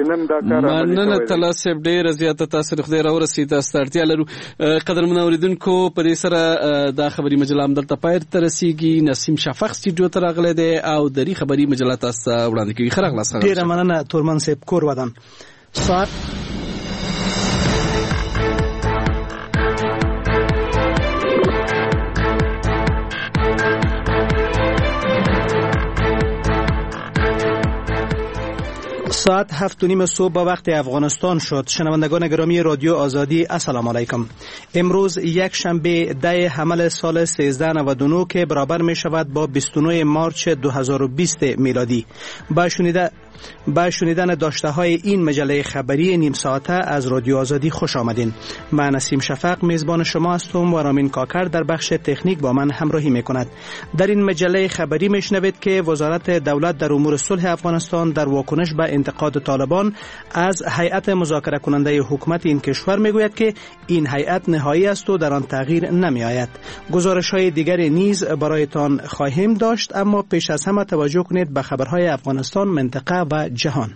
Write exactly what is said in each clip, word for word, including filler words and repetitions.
نن دا کار مننه تعالی صاحب ډیر زیاته تاسو خدای را ورسید تاسو اړتیا لرو. قدرمن اوریدونکو پرې سره دا خبري مجله هم دلته پای ته رسیږي. نسیم شفق سټوډیو ته راغلی دی او دری خبري مجله تاسو وړاندې کوي. خره غلاس ډیر مننه تورمن صاحب کور ودان. ساعت ساعت هفت و نیم صبح به وقت افغانستان شد. شنوندگان گرامی رادیو آزادی السلام علیکم. امروز یک شنبه ده حمل سال سیزده نود و نه که برابر می شود با بیست و نه مارچ دو هزار و بیست میلادی. با شنیده با شنیدن داشته های این مجله خبری نیم ساعته از رادیو آزادی خوش آمدین. من نسیم شفق میزبان شما هستم و رامین کاکر در بخش تکنیک با من همراهی میکند. در این مجله خبری میشنوید که وزارت دولت در امور صلح افغانستان در واکنش به انتقاد طالبان از هیئت مذاکره کننده حکومت این کشور میگوید که این هیئت نهایی است و در آن تغییر نمی آید. گزارش های دیگری نیز برایتان خواهیم داشت، اما پیش از همه توجه کنید به خبرهای افغانستان، منطقه و جهان.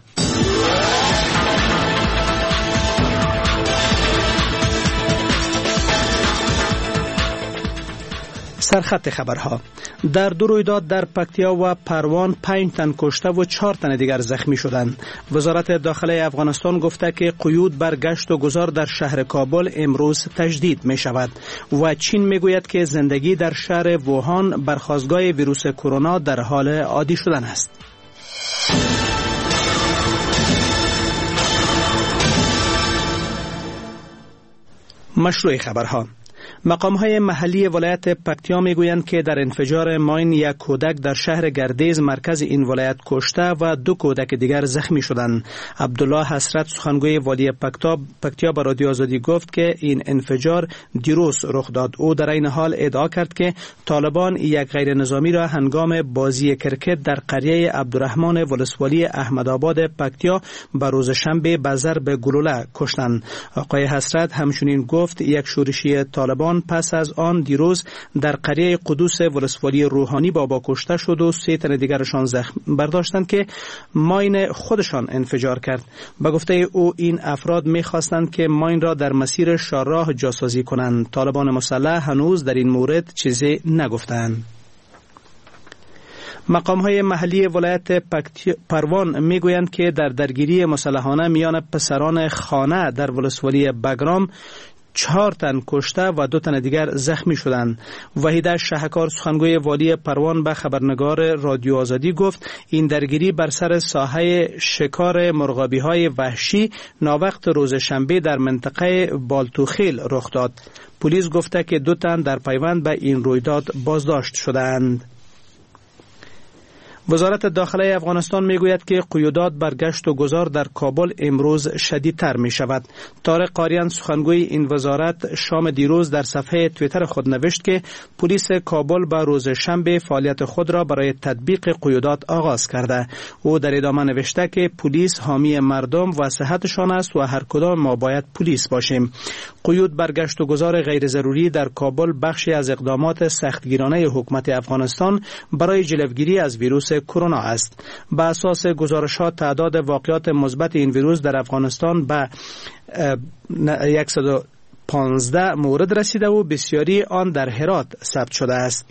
سرخط خبرها. در دو رویداد در پکتیا و پروان پنج تن کشته و چهار تن دیگر زخمی شدند. وزارت داخله افغانستان گفته که قیود بر گشت و گذار در شهر کابل امروز تجدید می شود و چین می گوید که زندگی در شهر ووهان برخاستگاه ویروس کرونا در حال عادی شدن است. مشروع خبرها. مقام‌های محلی ولایت پکتیا میگویند که در انفجار ماین یک کودک در شهر گردیز مرکز این ولایت کشته و دو کودک دیگر زخمی شدند. عبدالله حسرت سخنگوی والی پکتیا به رادیو آزادی گفت که این انفجار دیروز رخ داد. او در این حال ادعا کرد که طالبان یک غیر نظامی را هنگام بازی کرکت در قریه عبدالرحمن ولسوالی احمدآباد پکتیا به روز شنبه به ضرب گلوله کشتند. آقای حسرت همچنین گفت یک شورشی طالبان پس از آن دیروز در قریه قدوس ولسوالی روحانی بابا کشته شد و سه تن دیگرشان زخم برداشتند که ماین خودشان انفجار کرد. به گفته او این افراد می‌خواستند که ماین را در مسیر شاهراه جاسازی کنند. طالبان مسلح هنوز در این مورد چیزی نگفتند. مقام‌های محلی ولایت پروان میگویند که در درگیری مسلحانه میان پسران خانه در ولسوالی بگرام چهار تن کشته و دو تن دیگر زخمی شدند. وحیده شهکار سخنگوی والی پروان به خبرنگار رادیو آزادی گفت این درگیری بر سر ساحه شکار مرغابی‌های وحشی ناوقت روز شنبه در منطقه بالتوخیل رخ داد. پلیس گفته که دو تن در پیوند به این رویداد بازداشت شدند. وزارت داخله افغانستان میگوید که قیودات بر گشت و گذار در کابل امروز شدیدتر می شود. طارق قاریان سخنگوی این وزارت شام دیروز در صفحه توییتر خود نوشت که پلیس کابل با روز شنبه فعالیت خود را برای تطبیق قیودات آغاز کرده. او در ادامه نوشته که پلیس حامی مردم و صحتشان است و هر کدام ما باید پلیس باشیم. قیود بر گشت و گذار غیر ضروری در کابل بخشی از اقدامات سختگیرانه حکومت افغانستان برای جلوگیری از ویروس کرونا است. به اساس گزارشات تعداد واقعات مثبت این ویروس در افغانستان به صد و پانزده مورد رسیده و بسیاری آن در هرات ثبت شده است.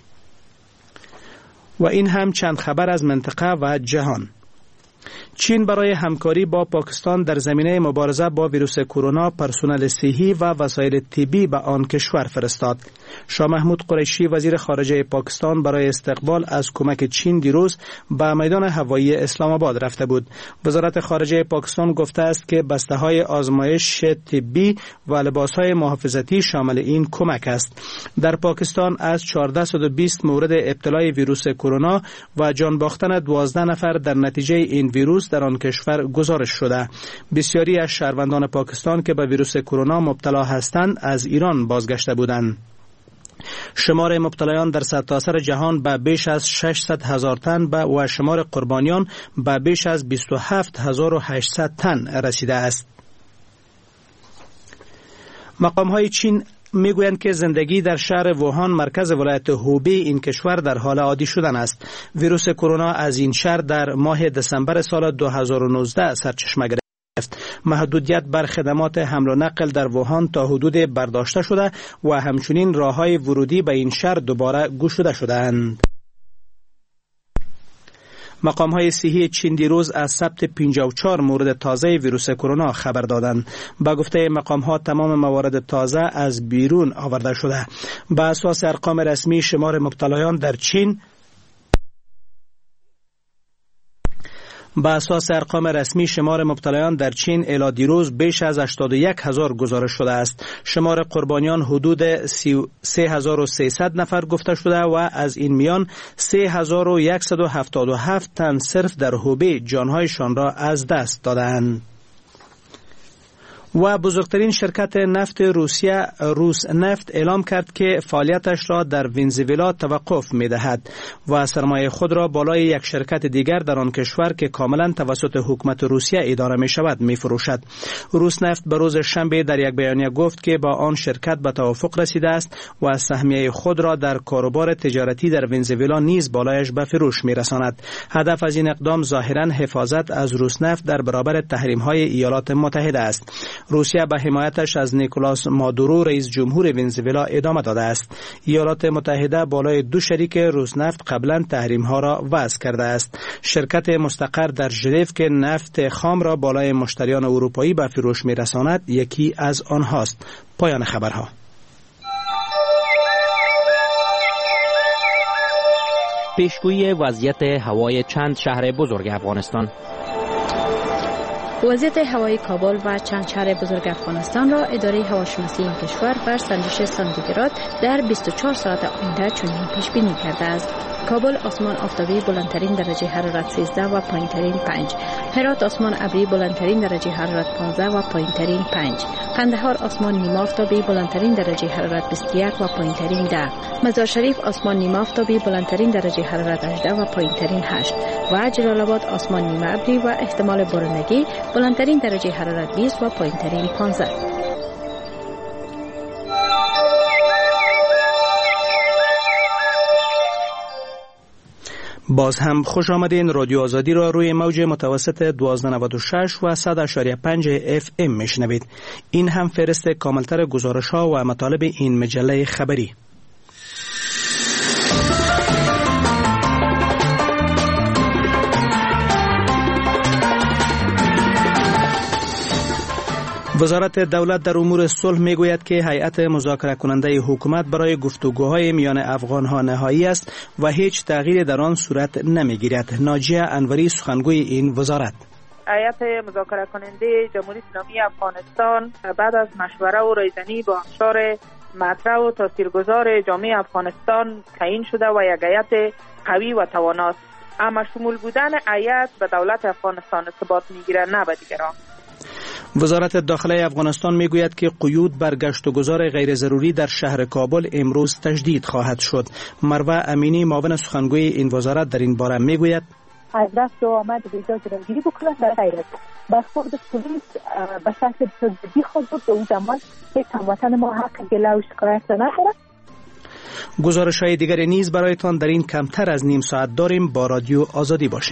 و این هم چند خبر از منطقه و جهان. چین برای همکاری با پاکستان در زمینه مبارزه با ویروس کرونا پرسنل صحی و وسایل طبی به آن کشور فرستاد. شاه محمود قریشی وزیر خارجه پاکستان برای استقبال از کمک چین دیروز به میدان هوایی اسلام آباد رفته بود. وزارت خارجه پاکستان گفته است که بسته‌های آزمایش طبی و لباس‌های محافظتی شامل این کمک است. در پاکستان از چهارصد و بیست مورد ابتلای ویروس کرونا و جان باختن دوازده نفر در نتیجه این ویروس در آن کشور گزارش شده. بسیاری از شهروندان پاکستان که به ویروس کرونا مبتلا هستند از ایران بازگشته بودند. شمار مبتلایان در سرتاسر جهان به بیش از ششصد هزار تن و شمار قربانیان به بیش از بیست و هفت هزار و هشتصد تن رسیده است. مقام‌های چین میگویند که زندگی در شهر ووهان مرکز ولایت هوبی این کشور در حال عادی شدن است. ویروس کرونا از این شهر در ماه دسامبر سال دو هزار و نوزده سرچشمه گرفت. محدودیت بر خدمات حمل و نقل در ووهان تا حدود برداشته شده و همچنین راههای ورودی به این شهر دوباره گشوده شده‌اند. مقام‌های صحی چین دیروز از ثبت پنجاه و چهار مورد تازه ویروس کرونا خبر دادند. با گفته مقام‌ها تمام موارد تازه از بیرون آورده شده. به اساس ارقام رسمی شمار مبتلایان در چین با اساس ارقام رسمی شمار مبتلایان در چین الی دیروز بیش از هشتاد و یک هزار گزارش شده است. شمار قربانیان حدود سه هزار و سیصد نفر گفته شده و از این میان سه هزار و صد و هفتاد و هفت تن صرف در هوبی جانهایشان را از دست دادند. و بزرگترین شرکت نفت روسیه روس نفت اعلام کرد که فعالیتش را در ونزوئلا توقف می دهد و سرمایه خود را بالای یک شرکت دیگر در آن کشور که کاملا توسط حکومت روسیه اداره می شود می فروشد. روس نفت به روز شنبه در یک بیانیه گفت که با آن شرکت به توافق رسیده است و سهمیه خود را در کاروبار تجارتی در ونزوئلا نیز بالایش به فروش می رساند. هدف از این اقدام ظاهرا حفاظت از روس نفت در برابر تحریم های ایالات متحده است. روسیه به حمایتش از نیکولاس مادورو رئیس جمهور ونزوئلا ادامه داده است. ایالات متحده بالای دو شریک روسنفت قبلا تحریم ها را وضع کرده است. شرکت مستقر در ژنو که نفت خام را بالای مشتریان اروپایی به فروش می‌رساند یکی از آنهاست. پایان خبرها. پیشگویی وضعیت هوای چند شهر بزرگ افغانستان. وضعیت هوای کابل و چند شهر بزرگ افغانستان را اداره هواشناسی این کشور بر سنجش سانتیگراد در بیست و چهار ساعت آینده چنین پیش بینی کرده است. کابل آسمان آفتابی بلندترین درجه حرارت سیزده و پایینترین پنج. هرات آسمان ابری بلندترین درجه حرارت پانزده و پایینترین پنج. قندهار آسمان نیمه آفتابی بلندترین درجه حرارت بیست و یک و پایینترین ده. مزار شریف آسمان نیمه آفتابی بلندترین درجه حرارت هجده و پایینترین هشت. و جلال آباد آسمان نیمه ابری و احتمال بارندگی بلندترین درجه حرارت بیست و پایینترین پانزده. باز هم خوش آمدین. رادیو آزادی را روی موج متوسط دوازده نود و شش و صد و اشاری پنج اف ام میشنوید. این هم فهرست کاملتر گزارش ها و مطالب این مجله خبری. وزارت دولت در امور صلح میگوید که هیئت مذاکره کننده حکومت برای گفتگوهای میان افغانها نهایی است و هیچ تغییری در آن صورت نمیگیرد. ناجیه انوری سخنگوی این وزارت: هیئت مذاکره کننده جمهوری اسلامی افغانستان بعد از مشوره و رایزنی با اقشار مطرح و تاثیرگذار جامعه افغانستان تعیین شده و یک هیئت قوی و تواناست. اما شمول بودن هیئت به دولت افغانستان ثبات میگیره نه به دیگران. وزارت داخله افغانستان میگوید که قیود بر گشت و گذار غیر ضروری در شهر کابل امروز تجدید خواهد شد. مروه امینی معاون سخنگوی این وزارت در این باره میگوید: از رفت و آمد ویزا جلوگیری بکنند در غیر از برخورد پلیس به شکل جدی خود بود. به اون زمان یک هموطن ما حق گله و شکایت ندارد. گزارش های دیگر نیز برایتان در این کمتر از نیم ساعت داریم. با رادیو آزادی باشین.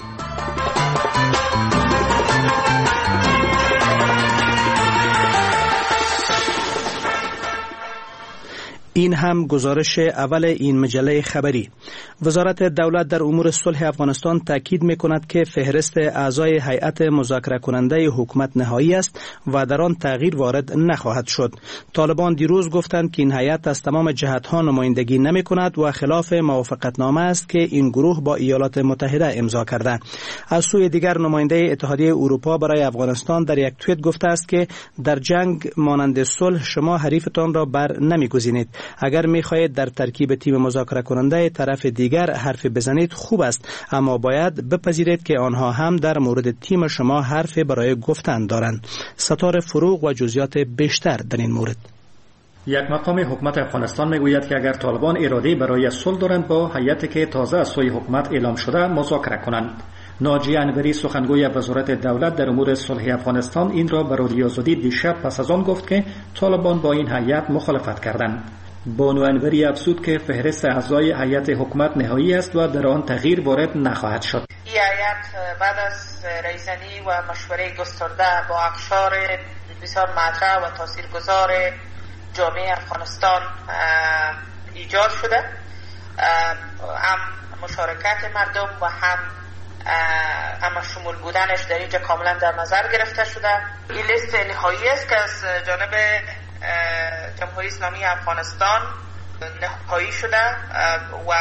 این هم گزارش اول این مجله خبری. وزارت دولت در امور صلح افغانستان تاکید می‌کند که فهرست اعضای هیئت مذاکره کننده حکومت نهایی است و در آن تغییر وارد نخواهد شد. طالبان دیروز گفتند که این هیئت از تمام جهت‌ها نمایندگی نمی‌کند و خلاف موافقتنامه است که این گروه با ایالات متحده امضا کرده. از سوی دیگر نماینده اتحادیه اروپا برای افغانستان در یک توییت گفته است که در جنگ مانند صلح شما حریفتان را بر نمی‌گزینید. اگر می‌خواهید در ترکیب تیم مذاکره کننده طرف دیگر حرف بزنید خوب است، اما باید بپذیرید که آنها هم در مورد تیم شما حرف برای گفتن دارند. ستاره فروغ و جزئیات بیشتر در این مورد. یک مقام حکومت افغانستان میگوید که اگر طالبان اراده برای صلح دارند با هیئتی که تازه از سوی حکومت اعلام شده مذاکره کنند. ناجیه انوری سخنگوی وزارت دولت در امور صلح افغانستان این را به رادیو آزادی دیشب پس از آن گفت که طالبان با این هیئت مخالفت کردند. بانو انوری افزود که فهرست اعضای هیئت حکومت نهایی است و در آن تغییر وارد نخواهد شد. Y هیئت بعد از رئیسنی و مشوره گسترده با اقشار بسیار مطرح و تاثیرگذار جامعه افغانستان ایجاد شده، هم مشارکت مردم و هم اما شمول بودنش در اینجا کاملا در نظر گرفته شده. این لیست نهایی است که از جانب جمهوری اسلامی افغانستان نهایی شده و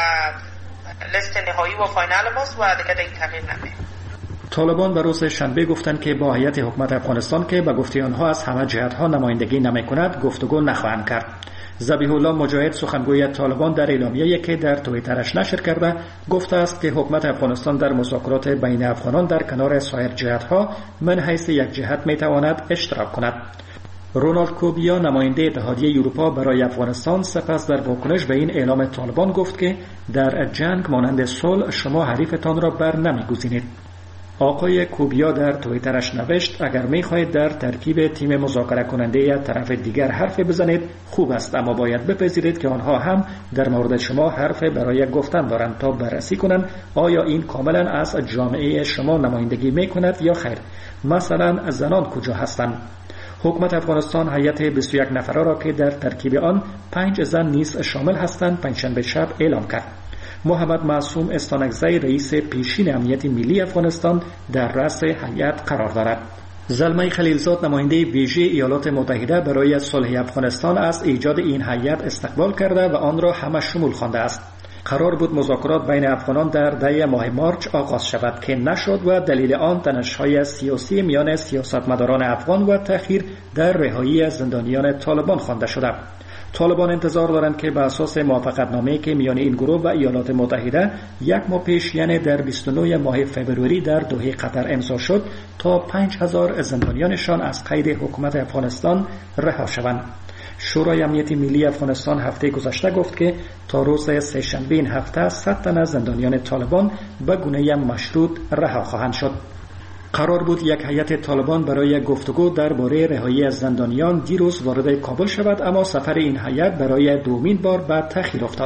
لیست نهایی و فاینال ماست و دیگه دیگه تغییر نمیده. طالبان به روز شنبه گفتند که با هیئت حکومت افغانستان که به گفته آنها از همه جهت‌ها نمایندگی نمی‌کند گفتگو نخواهند کرد. ذبیح الله مجاهد سخنگوی طالبان در اعلامیه‌ای که در توییترش نشر کرده گفته است که حکومت افغانستان در مذاکرات بین افغانان در کنار سایر جهت‌ها من حیث یک جهت می‌تواند اشتراک کند. رونالد کوبیا نماینده اتحادیه اروپا برای افغانستان سپس در واکنش به این اعلام طالبان گفت که در جنگ مانند صلح شما حریفتان را بر نمی‌گزینید. آقای کوبیا در توییترش نوشت اگر می‌خواهید در ترکیب تیم مذاکره کننده یا طرف دیگر حرف بزنید خوب است، اما باید بپذیرید که آنها هم در مورد شما حرف برای گفتن دارند تا بررسی کنند آیا این کاملا از جامعه شما نمایندگی می‌کند یا خیر. مثلا زنان کجا هستند؟ حکومت افغانستان هیئت بیست و یک نفره را که در ترکیب آن پنج زن نیز شامل هستند پنجشنبه شب اعلام کرد. محمد معصوم استانکزی رئیس پیشین امنیت ملی افغانستان در رأس هیئت قرار دارد. زلمه خلیلزاد نماینده ویژه ایالات متحده برای صلح افغانستان از ایجاد این هیئت استقبال کرده و آن را همه شمول خوانده است. قرار بود مذاکرات بین افغانان در ده ماه مارچ آغاز شود که نشد و دلیل آن تنش‌های سیاسی میان سیاستمداران افغان و تأخیر در رهایی زندانیان طالبان خوانده شده. طالبان انتظار دارند که به اساس موافقتنامه‌ای که میان این گروه و ایالات متحده یک ماه پیش یعنی در بیست و نه ماه فوریه در دوحه قطر امضا شد تا پنج هزار زندانیانشان از قید حکومت افغانستان رها شوند. شورای امنیت ملی افغانستان هفته گذشته گفت که تا روز سه‌شنبه این هفته صد تن از زندانیان طالبان به گونه مشروط رها خواهند شد. قرار بود یک هیئت طالبان برای گفتگو درباره رهایی از زندانیان دیروز وارد کابل شود، اما سفر این هیئت برای دومین بار به تأخیر افتاد.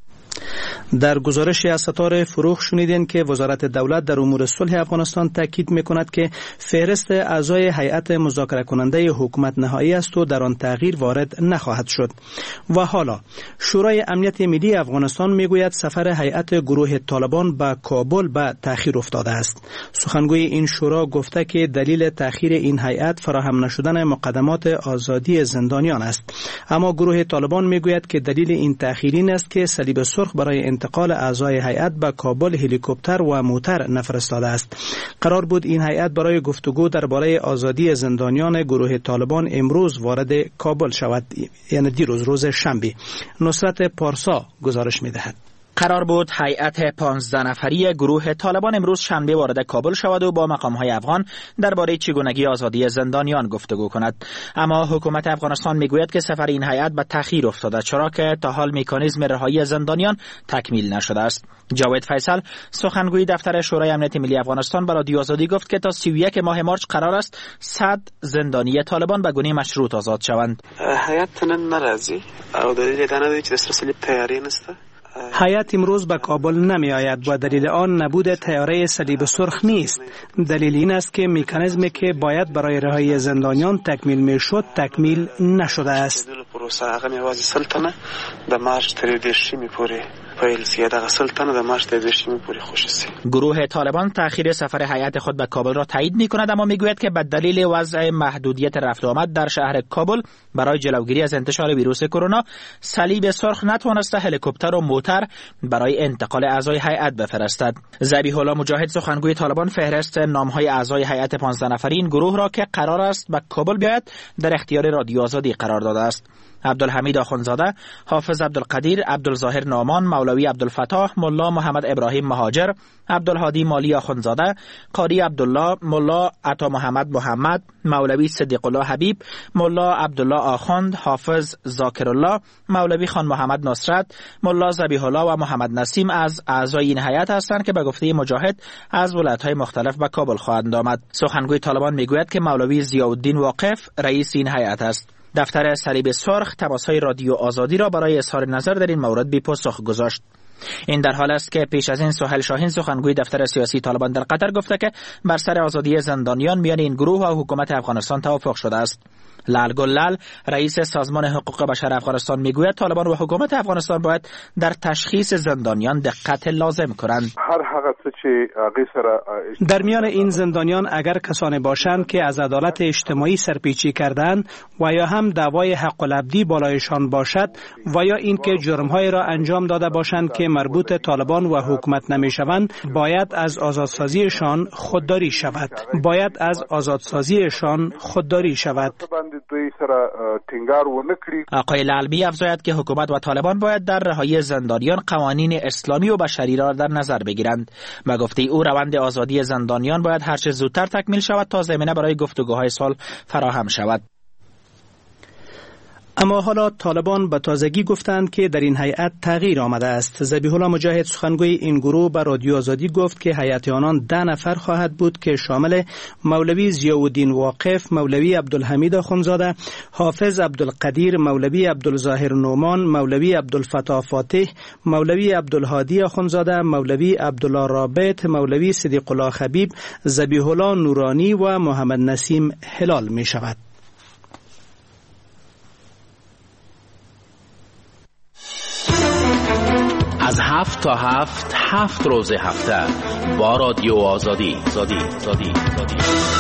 در گزارشی از ستاره فروغ شنیدین که وزارت دولت در امور صلح افغانستان تاکید میکند که فهرست اعضای هیئت مذاکره کننده حکومت نهایی است و در آن تغییر وارد نخواهد شد. و حالا شورای امنیت ملی افغانستان میگوید سفر هیئت گروه طالبان به کابل به تأخیر افتاده است. سخنگوی این شورا گفته که دلیل تأخیر این هیئت فراهم نشدن مقدمات آزادی زندانیان است، اما گروه طالبان میگوید که دلیل این تأخیر این است که صلیب سرخ برای انتقال اعضای هیئت به کابل هلیکوپتر و موتر نفرستاده است. قرار بود این هیئت برای گفتگو درباره آزادی زندانیان گروه طالبان امروز وارد کابل شود، یعنی دیروز روز شنبه. نصرت پارسا گزارش می‌دهد. قرار بود هیئت پانزده نفری گروه طالبان امروز شنبه وارد کابل شود و با مقام‌های افغان درباره چگونگی آزادی زندانیان گفتگو کند، اما حکومت افغانستان میگوید که سفر این هیئت به تأخیر افتاده چرا که تا حال مکانیزم رهایی زندانیان تکمیل نشده است. جاوید فیصل سخنگوی دفتر شورای امنیت ملی افغانستان به رادیو آزادی گفت که تا سی و یک ماه مارچ قرار است صد زندانی طالبان به گونه مشروط آزاد شوند. هیئت ناراضی او دلیل دانه چې سلسله تیاری نسته. هیئت امروز به کابل نمی آید و دلیل آن نبود طیاره صلیب سرخ نیست. دلیل این است که مکانیزمی که باید برای رهایی زندانیان تکمیل می شد تکمیل نشده است. پروسه هغه میوازي سلطنه د مارچ تر دیرشي می پوری پیل سی دغه سلطنه د مارچ تر دیرشي می پوری خوشسي. گروه طالبان تأخیر سفر هیئت خود به کابل را تایید می کند، اما میگوید که به دلیل وضع محدودیت رفت و آمد در شهر کابل برای جلوگیری از انتشار ویروس کرونا صلیب سرخ نتوانسته هلیکوپتر و موتر برای انتقال اعضای هیئت بفرستد. ذبیح الله مجاهد سخنگوی طالبان فهرست نام‌های اعضای هیئت پانزده نفری این گروه را که قرار است به کابل بیاید در اختیار رادیو آزادی قرار داده است. عبدالحمید آخوندزاده، حافظ عبدالقدیر، عبدالظاهر نعمان، مولوی عبدالفتاح، ملا محمد ابراهیم مهاجر، عبدالهادی مالی آخوندزاده، قاری عبدالله، ملا عطا محمد محمد، مولوی صدیق الله حبیب، ملا عبدالله آخوند، حافظ ذاکرالله، مولوی خان محمد نصرت، ملا ذبیح الله و محمد نسیم از اعضای این هیئت هستند که به گفته مجاهد از ولایت‌های مختلف به کابل خواهند آمد. سخنگوی طالبان میگوید که مولوی ضیاءالدین واقف رئیس این هیئت است. دفتر صلیب سرخ تماس‌های رادیو آزادی را برای اظهار نظر در این مورد بی پاسخ گذاشت. این در حال است که پیش از این سهیل شاهین سخنگوی دفتر سیاسی طالبان در قطر گفته که بر سر آزادی زندانیان میان این گروه و حکومت افغانستان توافق شده است. لال گلال رئیس سازمان حقوق بشر افغانستان میگوید طالبان و حکومت افغانستان باید در تشخیص زندانیان دقت لازم کنند. در میان این زندانیان اگر کسانی باشند که از عدالت اجتماعی سرپیچی کردند و یا هم دعوای حق العبدی بالایشان باشد و یا اینکه جرم‌های را انجام داده باشند که مربوط طالبان و حکومت نمی‌شوند، باید از آزادسازیشان خودداری شود. باید از آزادسازیشان خودداری شود. آقای لالمی افزاید که حکومت و طالبان باید در رهایی زندانیان قوانین اسلامی و بشری را در نظر بگیرند. به گفته او روند آزادی زندانیان باید هر چه زودتر تکمیل شود تا زمینه برای گفتگوهای صلح فراهم شود. اما حالا طالبان به تازگی گفتند که در این هیئت تغییر آمده است. ذبیح الله مجاهد سخنگوی این گروه به رادیو آزادی گفت که هیئت آنان ده نفر خواهد بود که شامل مولوی ضیاءالدین واقف، مولوی عبدالحمید اخوندزاده، حافظ عبدالقدیر، مولوی عبدالظاهر نومان، مولوی عبدالفتاح فاتح، مولوی عبدالهادی اخوندزاده، مولوی عبدالله رابط، مولوی صدیق الله خبیب، ذبیح الله نورانی و محمد نسیم هلال می شود. از هفت تا هفت هفت روز هفته با رادیو آزادی زادی زادی زادی.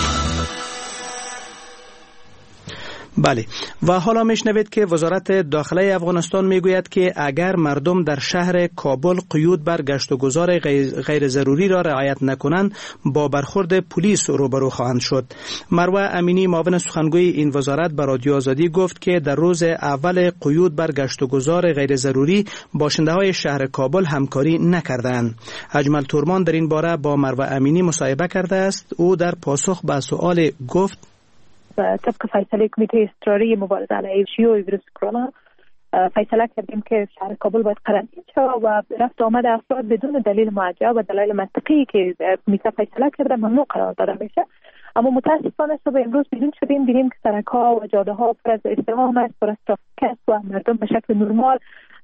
بله، و حالا میشنوید که وزارت داخله افغانستان میگوید که اگر مردم در شهر کابل قیود بر گشت و گذار غیر ضروری را رعایت نکنند با برخورد پلیس روبرو خواهند شد. مروه امینی معاون سخنگوی این وزارت به رادیو آزادی گفت که در روز اول قیود بر گشت و گذار غیر ضروری باشنده های شهر کابل همکاری نکردند. اجمل تورمان در این باره با مروه امینی مصاحبه کرده است. او در پاسخ به سوال گفت طبق فیصله کمیته اضطراری مبارزه علیه شیوع ویروس کرونا فیصله کردیم که شهر کابل باید قرنطینه شود و رفت آمد افراد بدون دلیل معجب و دلایل منطقی که کمیته فیصله کرده ممنوع قرار داده میشه. اما متاسفانه صبح امروز بیرون شدیم دیدیم که سرک‌ها و جاده‌ها پر از ازدحام است، پر از ترافیک است و مردم به شکل نرمال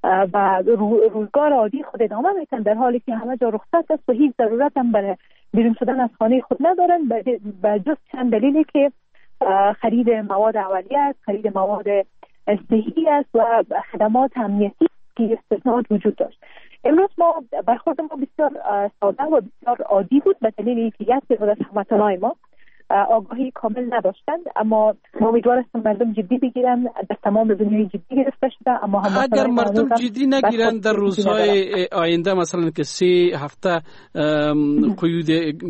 و روزگار عادی خود ادامه میتن، در حالی که همه جا رخصت است و هیچ ضرورت هم برای بیرون شدن از خانه خود ندارن به جز چند دلیلی که خرید مواد اولیه است، خرید مواد صحی است و خدمات امنیتی که استثناءات وجود داشت. امروز ما برخورد ما بسیار ساده و بسیار عادی بود به دلیل اینکه یک تعداد از هموطنان ما آگاهی کامل نداشتند، اما ما امیدوار هستم مردم جدی بگیرن. در تمام دنیای جدی گرفته شده، اما اگر مردم جدی نگیرن در روزهای آینده مثلا که سه هفته قیود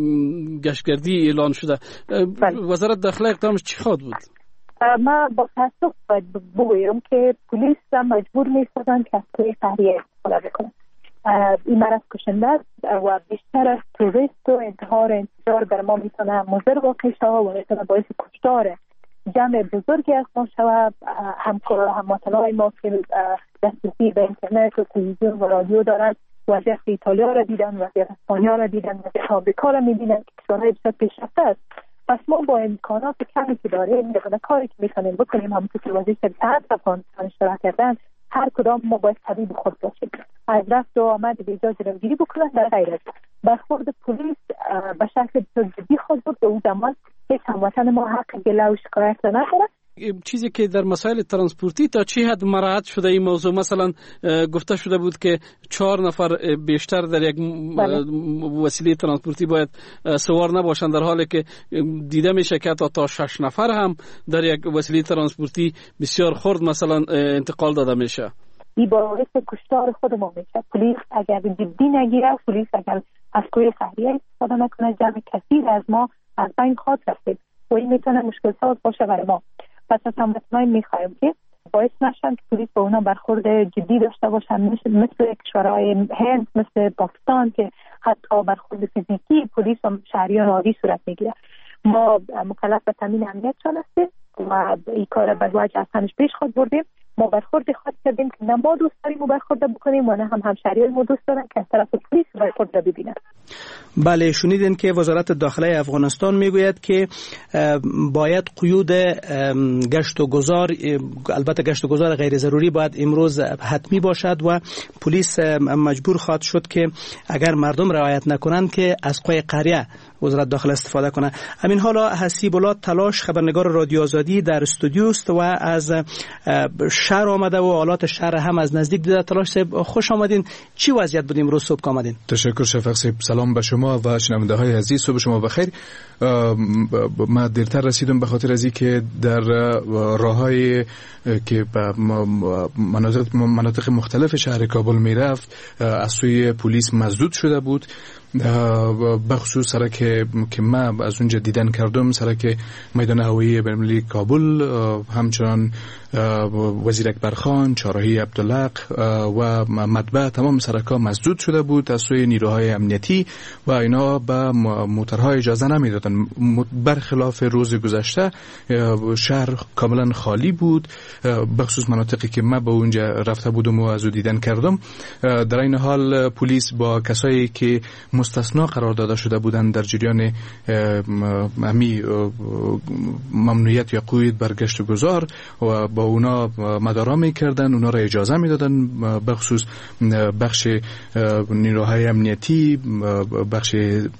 گشتگردی اعلان شده، وزارت داخله اقدامش چی خواهد بود؟ ما با تاسف باید بگویم که پلیس مجبور نیستند که از توی قهریه استفاده بکنند. این مرض کشنده است و بیشتر از تروریست و انتحار انفجار در ما میتونه مضر واقع شود و میتونه باعث کشتار جمع بزرگی از ما شود. همکار هموطنان ما که دسترسی به اینترنت و تلویزیون و رادیو دارند وضعیت ایتالیا را دیدن، وضعیت اسپانیا را دیدن، وضعیت آمریکا را میبینن که کشورهای بسیار پیشرفته است. پس ما با امکانات کمی که داریم و کاری که میتونیم بکنیم همونطور که وزیر صحت افغانستان اشاره کردن، هر کدام ما باید طبیب خود باشیم. از رفت و آمد به ایجاد جلوگیری بکنن در غیر از برخورد پلیس به شکل بسیار جدی خود بود. به اون زمان هیچ هموطن ما حق گله و شکایت نداره. چیزی که در مسائل ترانسپورتی تا چه حد مراعات شده این موضوع؟ مثلا گفته شده بود که چهار نفر بیشتر در یک وسیله ترانسپورتی باید سوار نباشند، در حالی که دیده میشه که تا شش نفر هم در یک وسیله ترانسپورتی بسیار خرد مثلا انتقال داده میشه. این باعث کشتار خود ما میشه. پلیس اگر جدی نگیره، پلیس اگر از کوی قهریه استفاده نکنه، جمع کثیر از ما از بین خواهد رفت و این میتونه مشکل ساز باشه برای ما. پس از هموطنان میخوایم که باعث نشن که پلیس با اونا برخورد جدی داشته باشن، مثل, مثل کشورهای هند، مثل پاکستان که حتی برخورد فیزیکی پلیس و شهریان عادی صورت میگیره. ما مکلف به تامین امنیتشان هستیم و این کار به وجه از تنش پیش خود بردیم ما برخورد خاص کردیم که نه ما دوست داریم برخورد بکنیم و نه هم همشهریان ما دوست دارن که از طرف پلیس برخورد ببینن. بله، شنیدین که وزارت داخله افغانستان میگوید که باید قیود گشت و گذار، البته گشت و گذار غیر ضروری باید امروز حتمی باشد و پلیس مجبور خواهد شد که اگر مردم رعایت نکنند که از قوه قهریه وزارت داخله استفاده کنه. همین حالا حسیب الله تلاش خبرنگار رادیو آزادی در استودیو است و از شهر آمده و حالات شهر هم از نزدیک دیده. تلاش صاحب خوش آمدین. چی وضعیت بود امروز صبح که آمدین؟ تشکر شفیق صاحب. سلام به شما و شنونده های عزیز، صبح شما بخیر. ما دیرتر رسیدم به خاطر از اینکه در راههای که به مناطق مناطق مختلف شهر کابل میرفت از سوی پلیس مسدود شده بود. بخصوص سرک که من از اونجا دیدن کردم، سرک میدان هوایی بین‌المللی کابل، همچنان وزیر اکبرخان، چهارراهی عبدالحق و مطبع، تمام سرک‌ها مسدود شده بود از سوی نیروهای امنیتی و اینا به موترها اجازه نمیدادن. برخلاف روز گذشته شهر کاملا خالی بود، بخصوص مناطقی که من به اونجا رفته بودم و از اون دیدن کردم. در این حال پلیس با کسایی که مستثنا قرار داده شده بودند در جریان امی ممنوعیت یا قید بر گشت و گذار و با اونا مدارا میکردن، اونا را اجازه میدادن، بخصوص بخش نیروهای امنیتی، بخش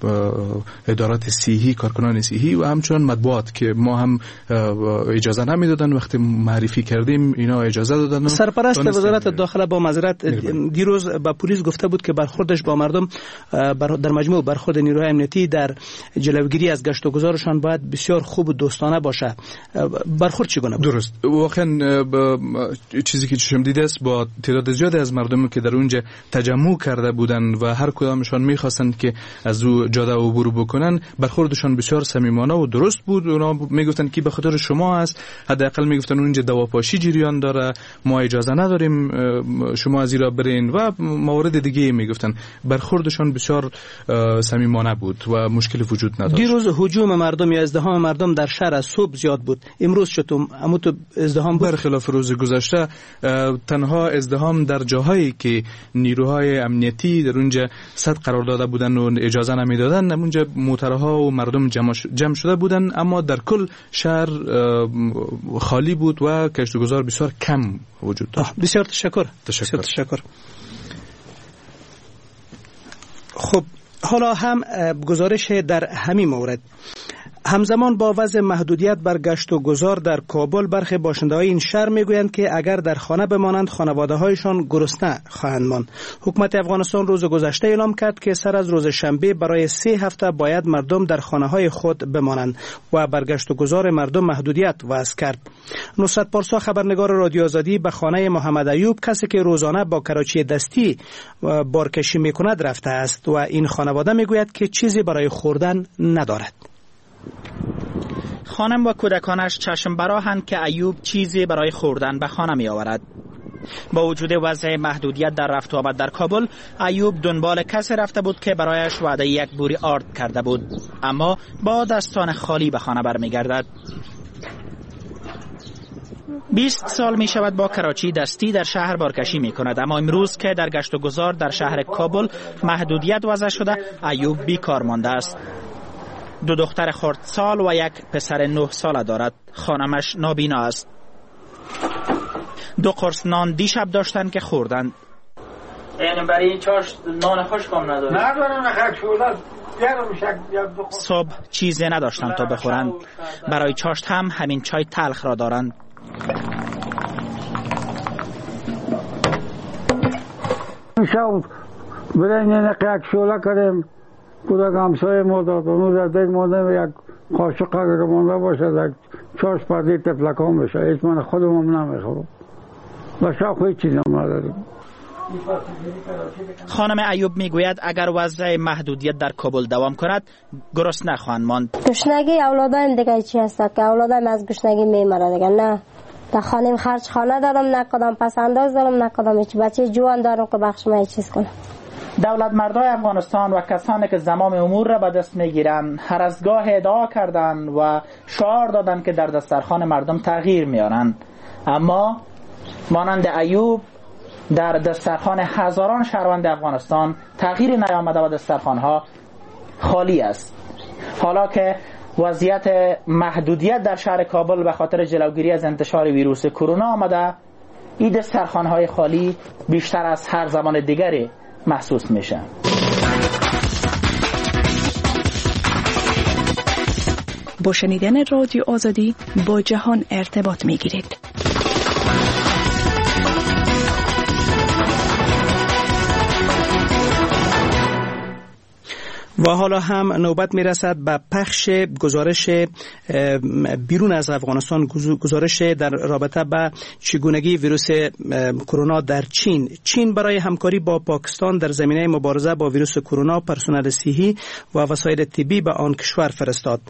ادارات صحی، کارکنان صحی و همچنان مطبوعات که ما هم اجازه نمیدادن. وقتی معرفی کردیم اینا اجازه دادن. سرپرست وزارت داخله با معذرت دیروز با پلیس گفته بود که برخوردش با مردم در مجموع برخورد نیروهای امنیتی در جلوگیری از گشت و گذارشان باید بسیار خوب و دوستانه باشه. برخورد چگونه بود؟ درست، واقعا چیزی که چشم دیده است با تعداد زیادی از مردم که در اونجا تجمع کرده بودند و هر کدامشان می‌خواستند که از او جاده عبور بکنن، برخوردشان بسیار صمیمانه و درست بود. اونا میگفتن که به خاطر شما است، حداقل میگفتن اونجا دواپاشی جریان داره، ما اجازه نداریم شما از ایرا برین و موارد دیگه میگفتن. برخوردشان بسیار صمیمانه بود و مشکل وجود نداشت. دیروز هجوم مردم یا ازدحام مردم در شهر از صبح زیاد بود، امروز چطور؟ اما تو ازدحام بود؟ برخلاف روز گذشته تنها ازدحام در جاهایی که نیروهای امنیتی در اونجا صد قرار داده بودن و اجازه نمیدادن، اونجا موترها و مردم جمع, جمع شده بودن، اما در کل شهر خالی بود و گشت و گذار بسیار کم وجود داشت. بسیار تشکر. تشکر. بسیار تشکر. خب حالا هم گزارش در همین مورد. همزمان با وضع محدودیت بر گشت و گذار در کابل، برخی باشنده‌های این شهر میگویند که اگر در خانه بمانند خانواده‌هایشان گرسنه خواهند ماند. حکومت افغانستان روز گذشته اعلام کرد که سر از روز شنبه برای سه هفته باید مردم در خانه‌های خود بمانند و بر گشت و گذار مردم محدودیت وضع کرد. نصرت پارسا خبرنگار رادیو آزادی به خانه محمد ایوب، کسی که روزانه با کراچی دستی بارکشی میکند، رفته است و این خانواده میگوید که چیزی برای خوردن ندارد. خانم و کودکانش چشم براهند که ایوب چیزی برای خوردن به خانه می آورد. با وجود وضع محدودیت در رفت و آمد در کابل، ایوب دنبال کسی رفته بود که برایش وعده یک بوری آرد کرده بود، اما با دستان خالی به خانه برمیگردد. بیست سال می شود با کراچی دستی در شهر بارکشی می کند، اما امروز که در گشت و گذار در شهر کابل محدودیت وضع شده، ایوب بیکار مانده است. دو دختر خردسال و یک پسر نه ساله دارد. خانمش نابینا است. دو قرص نان دیشب داشتن که خوردند. یعنی برای چاش نان خشک هم ندارد؟ ندارم، خشک شده. صبح چیزی نداشتند تا بخورند. برای چاشت هم همین چای تلخ را دارند. شب برای نقیق شوله کردیم، کودک همسایه ما داد، اونو در دیگ مانده یک قاشق اگر مانده باشه یک چاش پردی تفلکان بشه، هیچ من خودم هم نمیخورم و شب خواهی چیز هم نداریم. خانم ایوب میگوید اگر وضع محدودیت در کابل دوام کند گرسنه نخواهند ماند. گشنگی اولادایم دیگه چی هست که اولادایم از گشنگی میمره دیگه. نه در خانه خرج خانه دارم، نه کدام پس انداز دارم، نه کدام هیچ بچه جوان دارم که بخش ما چیز کنم. دولت مردای افغانستان و کسانی که زمام امور را به دست میگیرند هر از گاه ادعا کردند و شعار دادند که در دسترخوان مردم تغییر میارند، اما مانند ایوب در دسترخوان هزاران شهروند افغانستان تغییری نیامده و دسترخوانها خالی است. حالا که وضعیت محدودیت در شهر کابل به خاطر جلوگیری از انتشار ویروس کرونا آمده، این دسترخوان‌های خالی بیشتر از هر زمان دیگری محسوس میشه. با شنیدن رادیو آزادی با جهان ارتباط میگیرید. و حالا هم نوبت میرسد به پخش گزارش بیرون از افغانستان، گزارش در رابطه با چگونگی ویروس کرونا در چین. چین برای همکاری با پاکستان در زمینه مبارزه با ویروس کرونا پرسنل صحی و وسایل طبی به آن کشور فرستاد.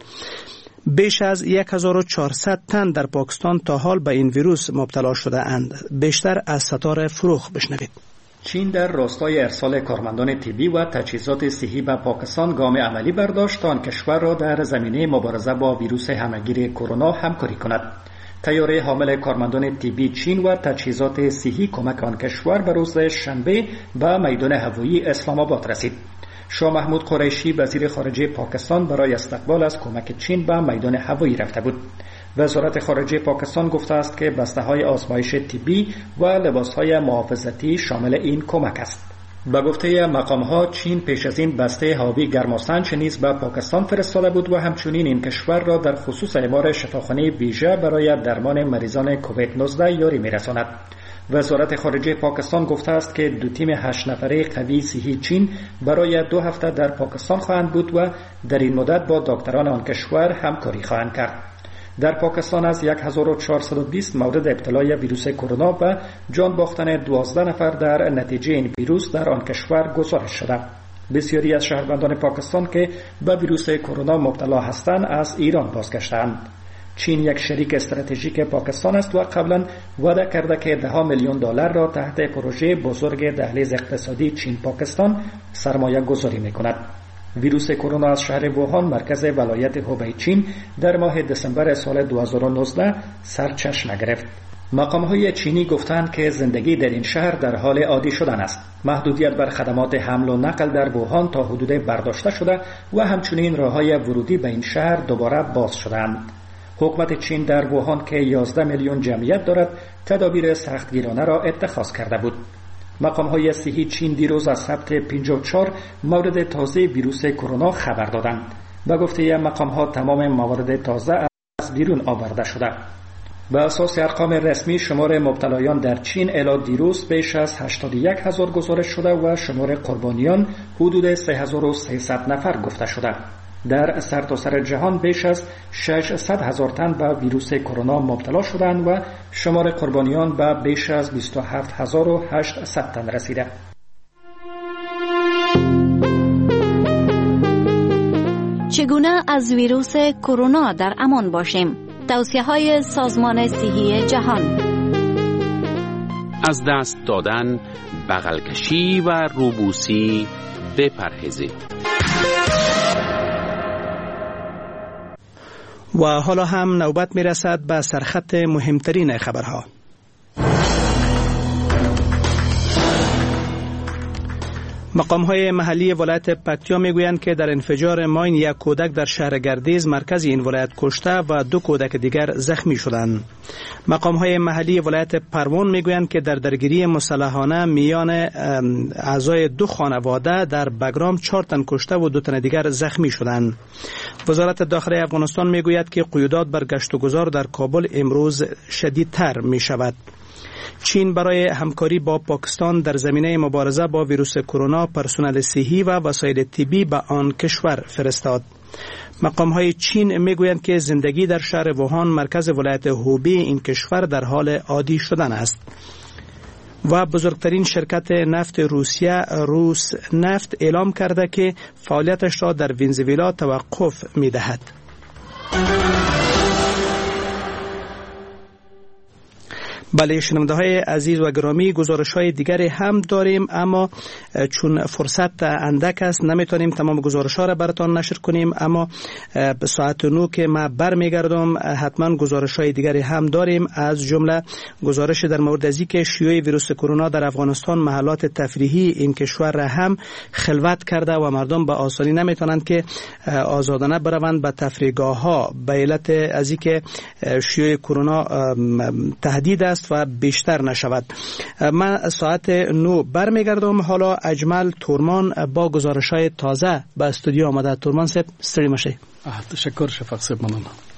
بیش از هزار و چهارصد تن در پاکستان تا حال به این ویروس مبتلا شده اند. بیشتر از ستاره فروخ بشنوید. چین در راستای ارسال کارمندان طبی و تجهیزات صحی به پاکستان گام عملی برداشت تا آن کشور را در زمینه مبارزه با ویروس همهگیر کرونا همکاری کند. طیاره حامل کارمندان طبی چین و تجهیزات صحی کمک آن کشور به روز شنبه به میدان هوایی اسلام آباد رسید. شاه محمود قریشی وزیر خارجه پاکستان برای استقبال از کمک چین به میدان هوایی رفته بود. وزارت خارجه پاکستان گفته است که بسته‌های آزمایش طبی و لباس‌های محافظتی شامل این کمک است. به گفته مقام‌ها چین پیش از این بسته هاوی گرماسنج نیز به پاکستان فرستاده بود و همچنین این کشور را در خصوص اعمار شفاخانه ویژه برای درمان مریضان کووید نوزده یاری می‌رساند. وزارت خارجه پاکستان گفته است که دو تیم هشت نفره قوی صحی چین برای دو هفته در پاکستان خواهند بود و در این مدت با دکتران آن کشور همکاری خواهند کرد. در پاکستان از هزار و چهارصد و بیست مورد ابتلای ویروس کرونا و جان باختن دوازده نفر در نتیجه این ویروس در آن کشور گزارش شده. بسیاری از شهروندان پاکستان که به ویروس کرونا مبتلا هستند از ایران بازگشتند. چین یک شریک استراتژیک پاکستان است و قبلا وعده کرده که ده میلیون دلار را تحت پروژه بزرگ دهلیز اقتصادی چین پاکستان سرمایه گذاری می‌کند. ویروس کرونا از شهر ووهان مرکز ولایت هوبی چین در ماه دسامبر سال دو هزار و نوزده سرچشمه گرفت. مقام‌های چینی گفتند که زندگی در این شهر در حال عادی شدن است. محدودیت بر خدمات حمل و نقل در ووهان تا حدود برداشته شده و همچنین راه‌های ورودی به این شهر دوباره باز شدند. حکومت چین در ووهان که یازده میلیون جمعیت دارد تدابیر سختگیرانه را اتخاذ کرده بود. مقام‌های صحی چین دیروز از ثبت پنجاه و چهار مورد تازه ویروس کرونا خبر دادند. به گفته مقام‌ها تمام موارد تازه از بیرون آورده شده. به اساس ارقام رسمی شمار مبتلایان در چین الی دیروز بیش از هشتاد و یک هزار گزارش شده و شمار قربانیان حدود سه هزار و سیصد نفر گفته شده. در سرتاسر جهان بیش از ششصد هزار تن به ویروس کرونا مبتلا شدند و شمار قربانیان به بیش از بیست و هفت هزار و هشتصد تن رسیده. چگونه از ویروس کرونا در امان باشیم؟ توصیه‌های سازمان صحی جهان. از دست دادن، بغل کشی و روبوسی بپرهیزید. و حالا هم نوبت می رسد به سرخط مهمترین خبرها. مقام‌های محلی ولایت پکتیا میگویند که در انفجار ماین یک کودک در شهر گردیز مرکز این ولایت کشته و دو کودک دیگر زخمی شدند. مقام‌های محلی ولایت پروان میگویند که در درگیری مسلحانه میان اعضای دو خانواده در بگرام چهار تن کشته و دو تن دیگر زخمی شدند. وزارت داخلی افغانستان میگوید که قیودات بر گشت و گذار در کابل امروز شدیدتر می شود. چین برای همکاری با پاکستان در زمینه مبارزه با ویروس کرونا پرسنل صحی و وسایل طبی به آن کشور فرستاد. مقام‌های چین میگویند که زندگی در شهر ووهان مرکز ولایت هوبی این کشور در حال عادی شدن است. و بزرگترین شرکت نفت روسیه روس نفت اعلام کرده که فعالیتش را در ونزوئلا توقف می‌دهد. بله شنونده های عزیز و گرامی، گزارش های دیگری هم داریم اما چون فرصت اندک است نمیتونیم تمام گزارش ها را براتان نشر کنیم، اما به ساعت نو که ما برمیگردم حتما گزارش های دیگری هم داریم، از جمله گزارش در مورد از اینکه شیوع ویروس کرونا در افغانستان محلات تفریحی این کشور را هم خلوت کرده و مردم به آسانی نمیتونند که آزادانه بروند به تفریحگاه ها به علت از اینکه شیوع کرونا تهدید است و بیشتر نشود. من ساعت نو برمیگردم. حالا اجمل تورمان با گزارش های تازه به استودیو آمده. تورمان صاحب استری مشه. تشکر شفاق صاحب، ممنون.